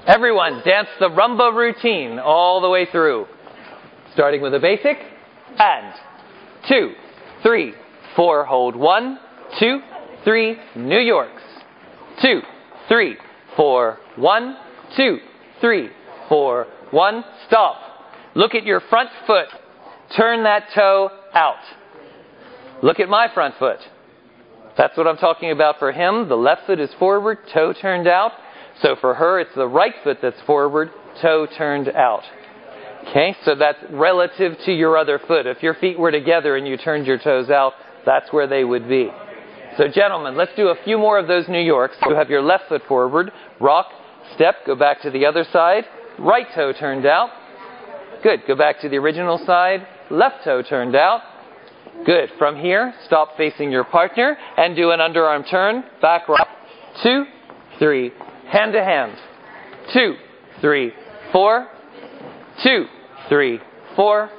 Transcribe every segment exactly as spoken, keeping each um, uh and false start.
Everyone, dance the rumba routine all the way through. Starting with a basic. And two, three, four, hold one, two, three, New Yorks. Two, three, four, one, two, three, four, one, stop. Look at your front foot. Turn that toe out. Look at my front foot. That's what I'm talking about for him. The left foot is forward, toe turned out. So for her, it's the right foot that's forward, toe turned out. Okay, so that's relative to your other foot. If your feet were together and you turned your toes out, that's where they would be. So gentlemen, let's do a few more of those New Yorks. You have your left foot forward, rock, step, go back to the other side, right toe turned out. Good, go back to the original side, left toe turned out. Good, from here, stop facing your partner and do an underarm turn, back rock, two, three, hand to hand, two, three, four, two, three, four,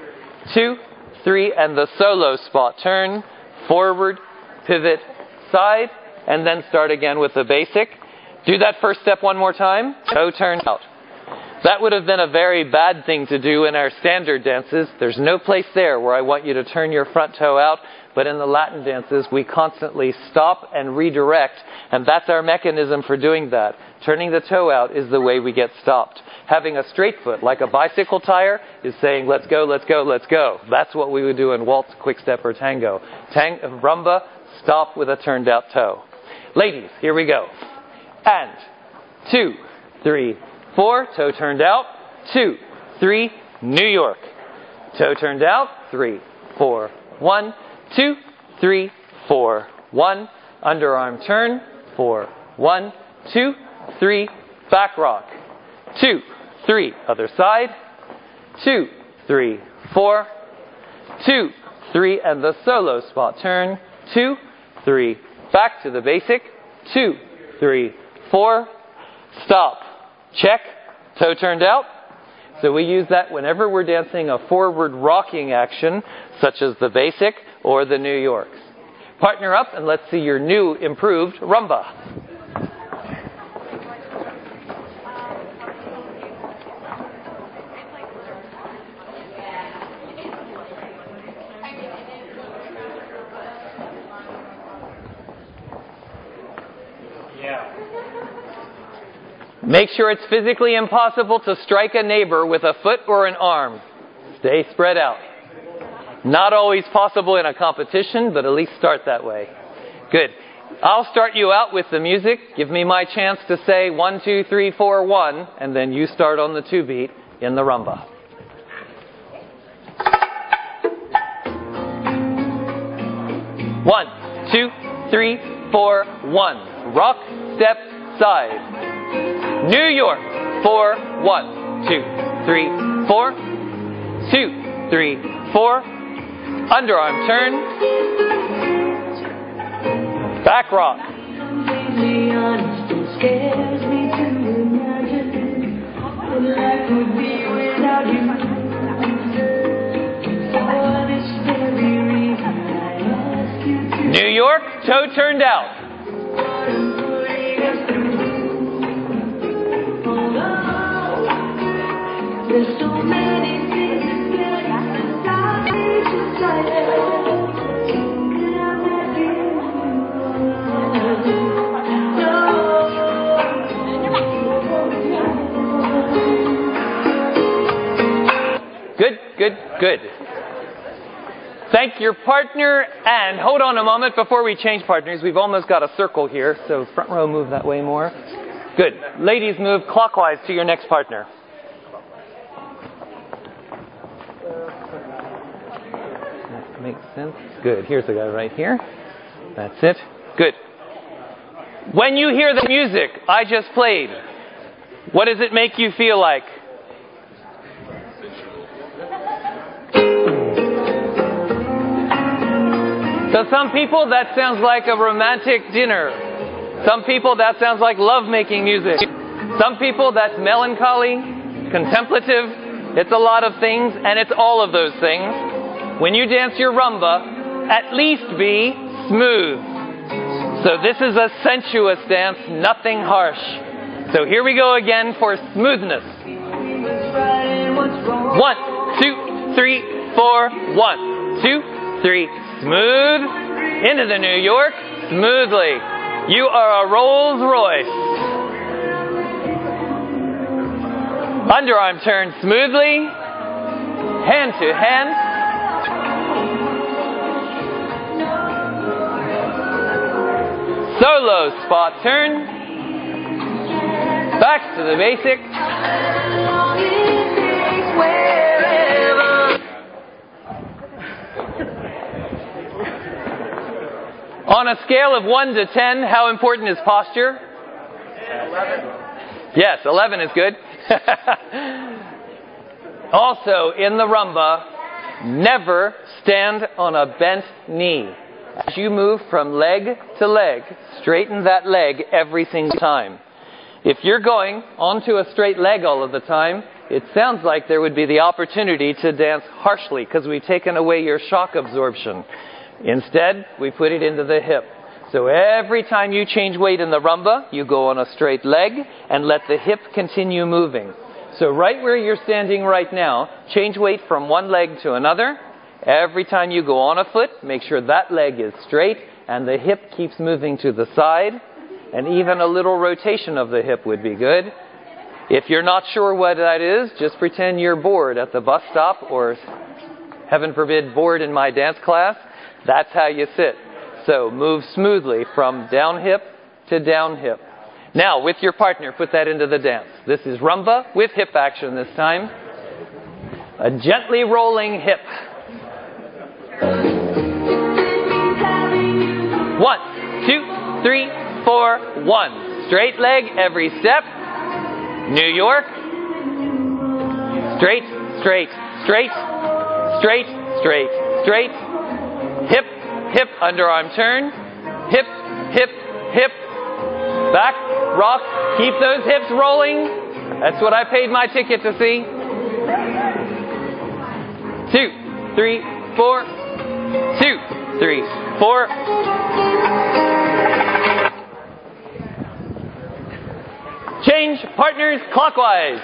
two, three, and the solo spot turn, forward, pivot, side, and then start again with the basic. Do that first step one more time, toe turn out. That would have been a very bad thing to do in our standard dances. There's no place there where I want you to turn your front toe out, but in the Latin dances, we constantly stop and redirect, and that's our mechanism for doing that. Turning the toe out is the way we get stopped. Having a straight foot, like a bicycle tire, is saying, let's go, let's go, let's go. That's what we would do in waltz, quick step, or tango. Tang- rumba, stop with a turned out toe. Ladies, here we go. And two, three, four, toe turned out, two, three, New York. Toe turned out, three, four, one, two, three, four, one, underarm turn, four, one, two, three, back rock, two, three, other side, two, three, four, two, three, and the solo spot turn, two, three, back to the basic, two, three, four, stop, check, toe turned out. So we use that whenever we're dancing a forward rocking action, such as the basic or the New Yorks. Partner up and let's see your new improved rumba. Make sure it's physically impossible to strike a neighbor with a foot or an arm. Stay spread out. Not always possible in a competition, but at least start that way. Good. I'll start you out with the music. Give me my chance to say one, two, three, four, one, and then you start on the two beat in the rumba. One, two, three, four, one. Rock, step, side. New York, four, one, two, three, four, two, three, four, underarm turn, back rock. New York, toe turned out. There's so many things that Good, good, good. Thank your partner, and hold on a moment before we change partners. We've almost got a circle here, so front row move that way more. Good. Ladies, move clockwise to your next partner. Makes sense. Good. Here's the guy right here. That's it. Good. When you hear the music I just played, what does it make you feel like? So some people, that sounds like a romantic dinner. Some people, that sounds like love-making music. Some people, that's melancholy, contemplative. It's a lot of things, and it's all of those things. When you dance your rumba, at least be smooth. So this is a sensuous dance, nothing harsh. So here we go again for smoothness. One, two, three, four. One, two, three. Smooth. Into the New York. Smoothly. You are a Rolls Royce. Underarm turn smoothly. Hand to hand. Solo spot turn. Back to the basic. On a scale of one to ten, how important is posture? eleven. Yes, eleven is good. Also, in the rumba, never stand on a bent knee. As you move from leg to leg, straighten that leg every single time. If you're going onto a straight leg all of the time, it sounds like there would be the opportunity to dance harshly because we've taken away your shock absorption. Instead, we put it into the hip. So every time you change weight in the rumba, you go on a straight leg and let the hip continue moving. So right where you're standing right now, change weight from one leg to another. Every time you go on a foot, make sure that leg is straight and the hip keeps moving to the side. And even a little rotation of the hip would be good. If you're not sure what that is, just pretend you're bored at the bus stop or, heaven forbid, bored in my dance class. That's how you sit. So move smoothly from down hip to down hip. Now, with your partner, put that into the dance. This is rumba with hip action this time. A gently rolling hip. One, two, three, four, one. Straight leg every step. New York. Straight, straight, straight, straight, straight, straight. Hip, hip, underarm turn. Hip, hip, hip. Back, rock. Keep those hips rolling. That's what I paid my ticket to see. Two, three, four. Two, three, four. Change partners clockwise.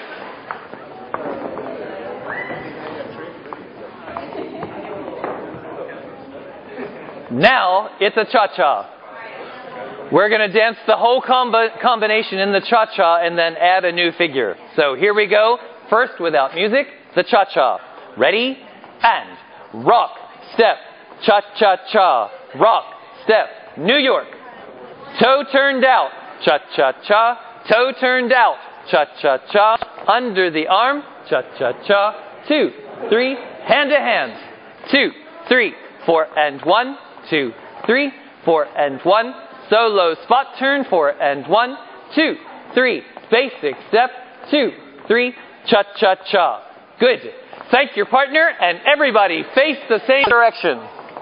Now it's a cha-cha. We're going to dance the whole combi- combination in the cha-cha and then add a new figure. So here we go. First, without music, the cha-cha. Ready? And rock, step, cha-cha-cha. Rock, step, New York. Toe turned out, cha-cha-cha. Toe turned out, cha-cha-cha. Under the arm, cha-cha-cha. Two, three, hand to hand. Two, three, four, and one. Two, three, four, and one. Solo spot turn, four, and one. Two, three, basic step. Two, three, cha-cha-cha. Good. Thank your partner, and everybody face the same direction.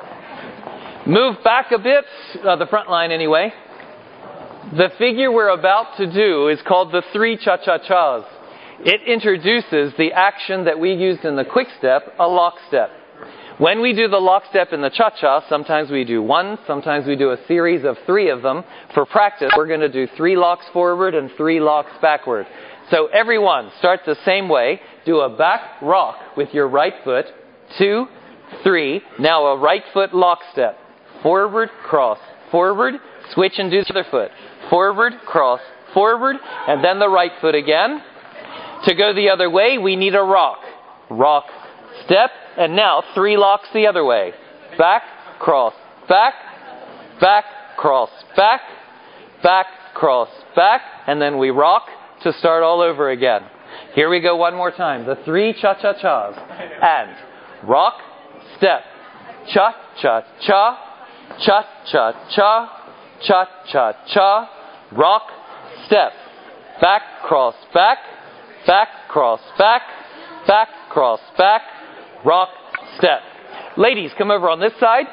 Move back a bit, uh, the front line anyway. The figure we're about to do is called the three cha-cha-chas. It introduces the action that we used in the quick step, a lock step. When we do the lock step in the cha-cha, sometimes we do one, sometimes we do a series of three of them. For practice, we're going to do three locks forward and three locks backward. So everyone, start the same way. Do a back rock with your right foot. Two, three. Now a right foot lock step. Forward, cross, forward, switch and do the other foot. Forward, cross, forward, and then the right foot again. To go the other way, we need a rock. Rock, step, and now three locks the other way. Back, cross, back, back, cross, back, back, cross, back, and then we rock to start all over again. Here we go one more time. The three cha-cha-chas. And rock, step, cha-cha-cha, cha-cha-cha, cha-cha-cha, rock, step, back, cross, back, back, cross, back, back, cross, back, rock, step. Ladies, come over on this side.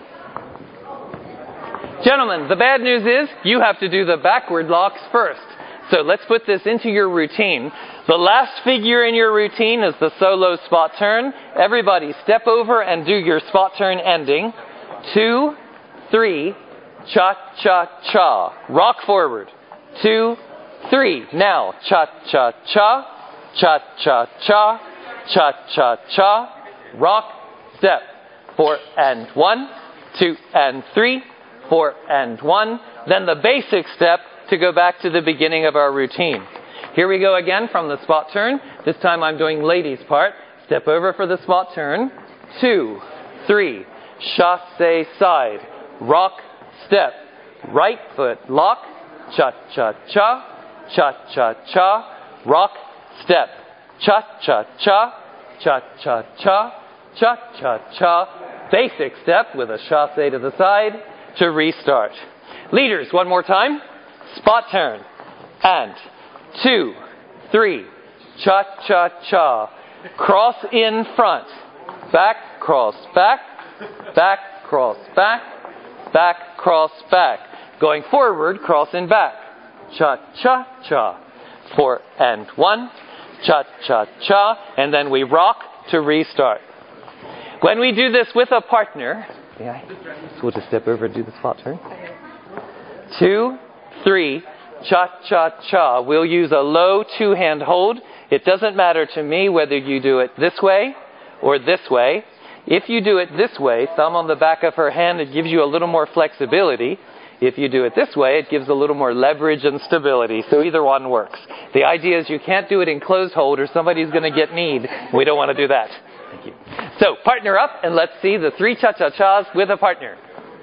Gentlemen, the bad news is you have to do the backward locks first. So let's put this into your routine. The last figure in your routine is the solo spot turn. Everybody step over and do your spot turn ending. Two, three, cha-cha-cha. Rock forward. Two, three. Now, cha-cha-cha, cha-cha-cha, cha-cha-cha, rock, step. Four and one, two and three, four and one. Then the basic step to go back to the beginning of our routine. Here we go again from the spot turn. This time I'm doing ladies' part. Step over for the spot turn. Two, three, chasse side, rock, step. Right foot lock, cha-cha-cha, cha-cha-cha, rock, step. Cha-cha-cha, cha-cha-cha, cha-cha-cha. Basic step with a chasse to the side to restart. Leaders, one more time. Spot turn. And two, three, cha-cha-cha. Cross in front. Back, cross, back. Back, cross, back. Back, cross, back. Going forward, cross and back. Cha-cha-cha. Four and one. Cha-cha-cha. And then we rock to restart. When we do this with a partner, yeah, so we'll just step over and do the spot turn. Two, three, cha-cha-cha. We'll use a low two-hand hold. It doesn't matter to me whether you do it this way or this way. If you do it this way, thumb on the back of her hand, it gives you a little more flexibility. If you do it this way, it gives a little more leverage and stability. So either one works. The idea is you can't do it in closed hold or somebody's going to get kneed. We don't want to do that. Thank you. So partner up and let's see the three cha-cha-chas with a partner.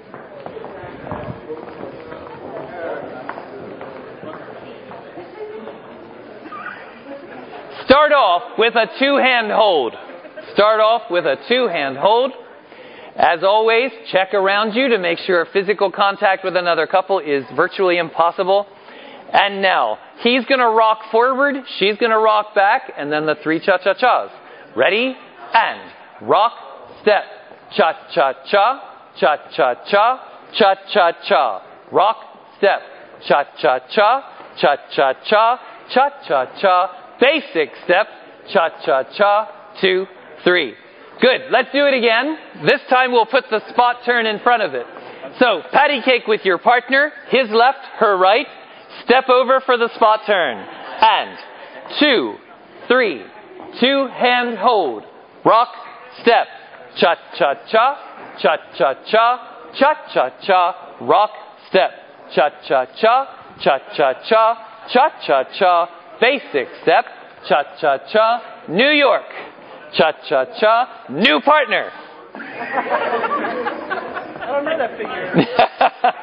Start off with a two-hand hold. Start off with a two-hand hold. As always, check around you to make sure physical contact with another couple is virtually impossible. And now, he's going to rock forward, she's going to rock back, and then the three cha-cha-chas. Ready? And rock, step, cha-cha-cha, cha-cha-cha, cha-cha-cha. Rock, step, cha-cha-cha, cha-cha-cha, cha-cha-cha. Basic step, cha-cha-cha, two, three. Good. Let's do it again. This time we'll put the spot turn in front of it. So, patty cake with your partner, his left, her right. Step over for the spot turn. And two, three, two hand hold. Rock, step, cha-cha-cha, cha-cha-cha, cha-cha-cha, rock, step, cha-cha-cha, cha-cha-cha, cha-cha-cha. Basic step, cha-cha-cha, New York, cha-cha-cha, new partner. I don't know that figure.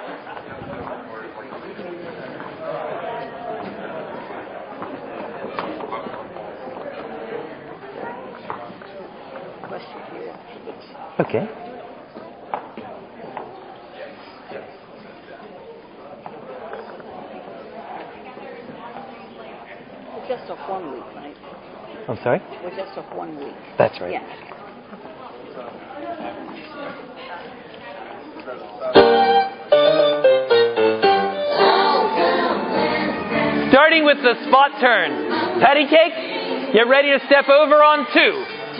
Okay. Just off one week, right? I'm sorry? We're just off one week. That's right. Yeah. Starting with the spot turn. Patty cake, get ready to step over on two.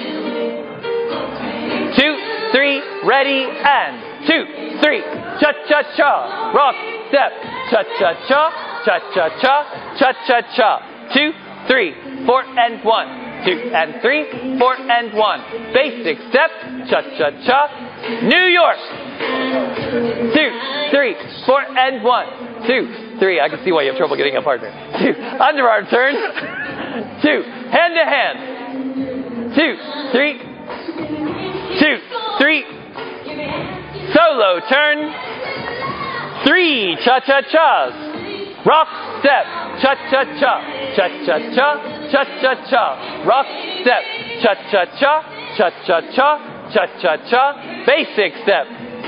Two, three, ready, and two, three. Cha-cha-cha. Rock, step. Cha-cha-cha. Cha-cha-cha, cha-cha-cha. Two, three, four, and one. Two, and three, four, and one. Basic step, cha-cha-cha. New York. Two, three, four, and one. Two, three. I can see why you have trouble getting a partner. Two, underarm turn. Two, hand to hand. Two, three. Two, three. Solo turn. Three cha-cha-chas. Rock, step, cha-cha-cha, cha-cha-cha, cha-cha-cha. Rock, step, cha-cha-cha, cha-cha-cha, cha-cha-cha. Basic step.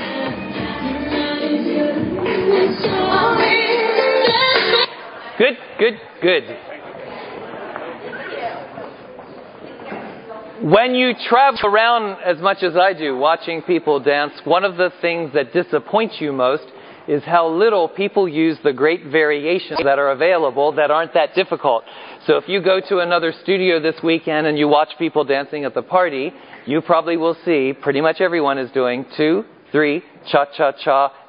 Good, good, good. When you travel around as much as I do, watching people dance, one of the things that disappoints you most is how little people use the great variations that are available that aren't that difficult. So if you go to another studio this weekend and you watch people dancing at the party, you probably will see pretty much everyone is doing two, three, cha-cha-cha,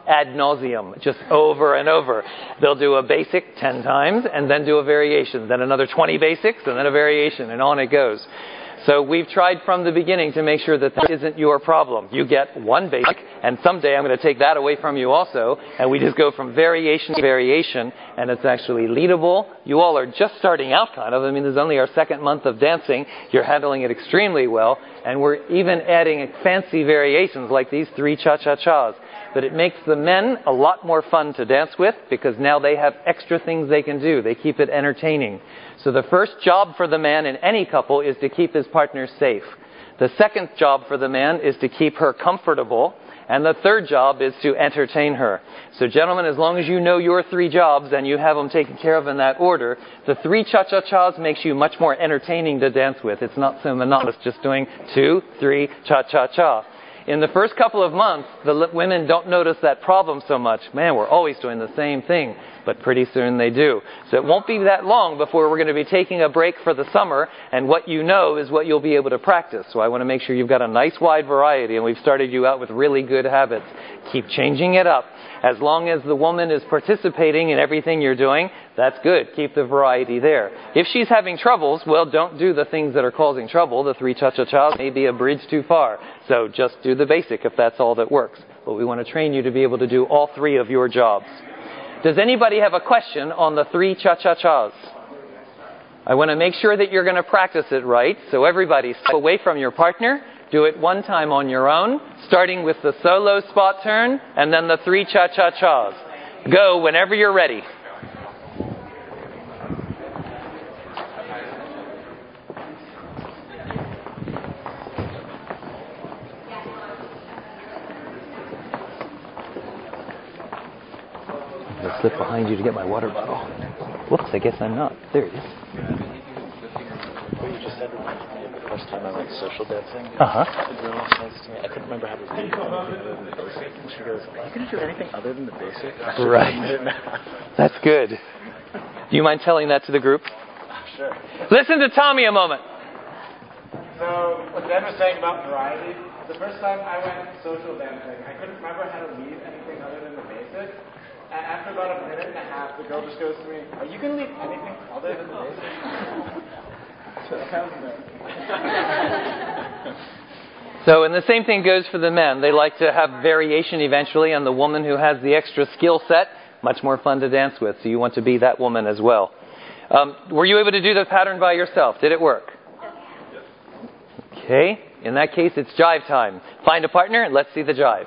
ad nauseum, just over and over. They'll do a basic ten times and then do a variation, then another twenty basics and then a variation, and on it goes. So we've tried from the beginning to make sure that that isn't your problem. You get one basic, and someday I'm going to take that away from you also, and we just go from variation to variation, and it's actually leadable. You all are just starting out, kind of. I mean, this is only our second month of dancing. You're handling it extremely well, and we're even adding fancy variations like these three cha-cha-chas. But it makes the men a lot more fun to dance with because now they have extra things they can do. They keep it entertaining. So the first job for the man in any couple is to keep his partner safe. The second job for the man is to keep her comfortable. And the third job is to entertain her. So gentlemen, as long as you know your three jobs and you have them taken care of in that order, the three cha-cha-chas makes you much more entertaining to dance with. It's not so monotonous just doing two, three, cha-cha-cha. In the first couple of months, the women don't notice that problem so much. Man, we're always doing the same thing. But pretty soon they do. So it won't be that long before we're going to be taking a break for the summer, and what you know is what you'll be able to practice. So I want to make sure you've got a nice wide variety, and we've started you out with really good habits. Keep changing it up. As long as the woman is participating in everything you're doing, that's good. Keep the variety there. If she's having troubles, well, don't do the things that are causing trouble. The three cha-cha-chas may be a bridge too far. So just do the basic if that's all that works. But we want to train you to be able to do all three of your jobs. Does anybody have a question on the three cha-cha-chas? I want to make sure that you're going to practice it right. So everybody, step away from your partner. Do it one time on your own, starting with the solo spot turn and then the three cha-cha-chas. Go whenever you're ready. I'll slip behind you to get my water bottle. Whoops, I guess I'm not. There it is. What you just said reminds me of the first time I went social dancing. Uh-huh. The girl says to me, I couldn't remember how to do anything other than the basic. And she goes, are you going to do anything other than the basic? Right. That's good. Do you mind telling that to the group? Sure. Listen to Tommy a moment. So, what Dan was saying about variety, the first time I went social dancing, I couldn't remember how to lead anything other than the basic. And after about a minute and a half, the girl just goes to me, are you going to lead anything other than the basic? So, So, and the same thing goes for the men. They like to have variation eventually, and the woman who has the extra skill set, much more fun to dance with. So you want to be that woman as well. Um, were you able to do the pattern by yourself? Did it work? Okay. In that case, it's jive time. Find a partner and let's see the jive.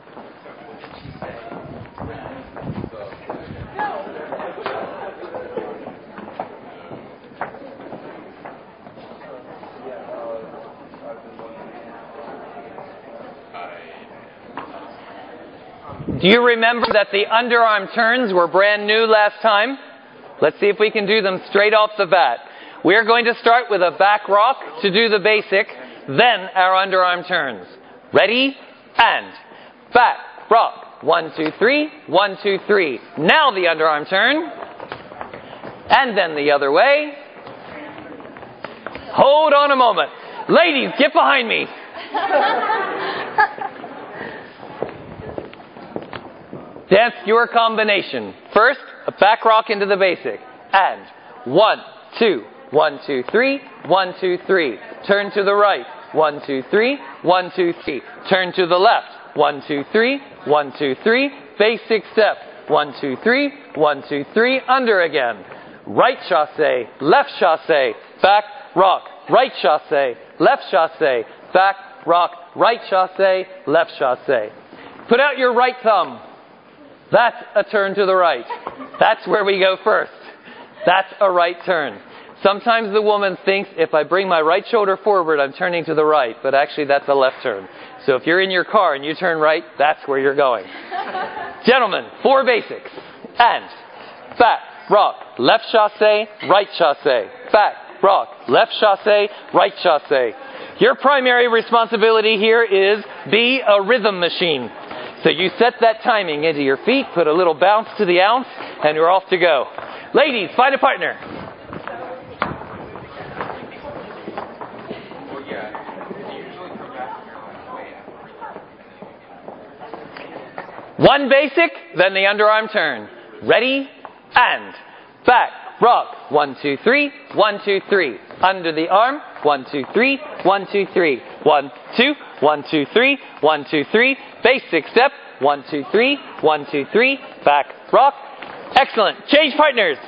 Do you remember that the underarm turns were brand new last time? Let's see if we can do them straight off the bat. We're going to start with a back rock to do the basic, then our underarm turns. Ready? And back, rock. One, two, three. One, two, three. Now the underarm turn. And then the other way. Hold on a moment. Ladies, get behind me. Dance your combination. First, a back rock into the basic. And one, two, one, two, three, one, two, three. Turn to the right. One, two, three, one, two, three. Turn to the left. One, two, three, one, two, three. Basic step. One, two, three, one, two, three. Under again. Right chassé, left chassé, back rock. Right chassé, left chassé, back rock. Right chassé, left chassé. Put out your right thumb. That's a turn to the right. That's where we go first. That's a right turn. Sometimes the woman thinks if I bring my right shoulder forward, I'm turning to the right, but actually that's a left turn. So if you're in your car and you turn right, that's where you're going. Gentlemen, four basics. And back, rock, left chassé, right chassé. Back, rock, left chassé, right chassé. Your primary responsibility here is be a rhythm machine. So you set that timing into your feet, put a little bounce to the ounce, and you're off to go. Ladies, find a partner. One basic, then the underarm turn. Ready, and back, rock. One, two, three, one, two, three. Under the arm, one, two, three, one, two, three. One, two, one, two, three, one, two, three. Basic step, one, two, three, one, two, three. Back, rock. Excellent. Change partners.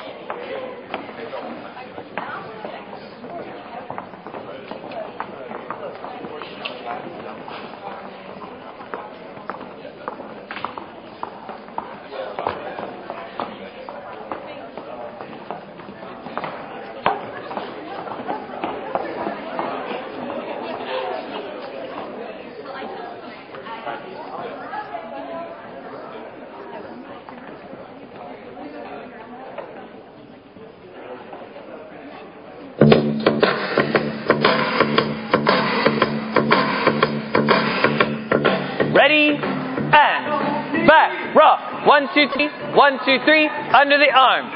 Ready, and back, rock. One, two, three, one, two, three, under the arm.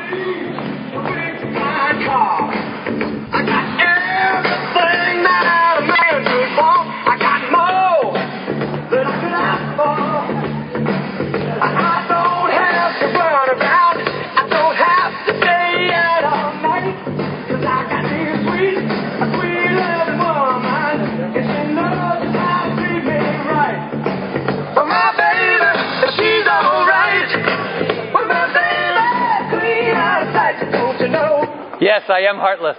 I got everything that a man could want. I got more than I could ask for. I don't have to run around. I don't have to stay out all night. 'Cause I got this sweet, a sweet little woman. And she knows how to treat me right. My baby, she's alright. But my baby, clean outside, don't you know? Yes, I am heartless.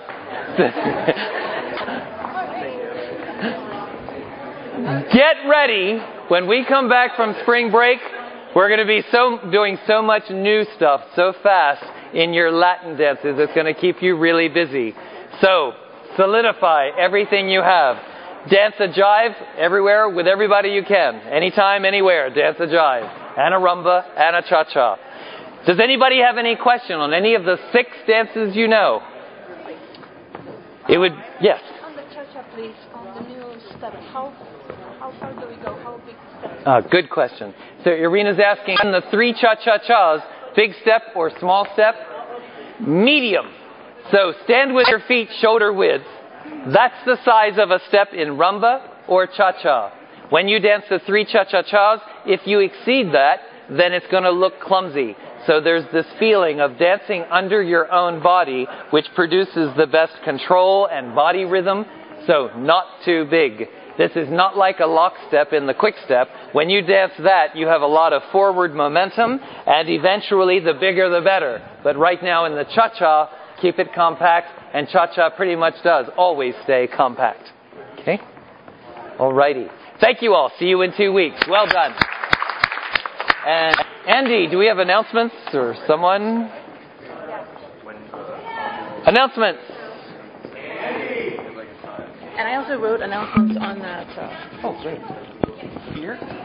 Get ready. When we come back from spring break, we're going to be so doing so much new stuff so fast in your Latin dances. It's going to keep you really busy. So, solidify everything you have. Dance a jive everywhere with everybody you can. Anytime, anywhere. Dance a jive. And a rumba and a cha-cha. Does anybody have any question on any of the six dances you know? It would, yes. On the cha-cha, please, on the new step, how how far do we go? How big step? Uh, good question. So Irina's asking, on the three cha-cha-chas, big step or small step? Medium. So stand with your feet shoulder width. That's the size of a step in rumba or cha-cha. When you dance the three cha-cha-chas, if you exceed that, then it's going to look clumsy. So there's this feeling of dancing under your own body, which produces the best control and body rhythm. So not too big. This is not like a lock step in the quick step. When you dance that, you have a lot of forward momentum, and eventually the bigger the better. But right now in the cha-cha, keep it compact, and cha-cha pretty much does always stay compact. Okay? Alrighty. Thank you all. See you in two weeks. Well done. And Andy, do we have announcements or someone? Announcements. And I also wrote announcements on that. Uh, Oh, great. Here?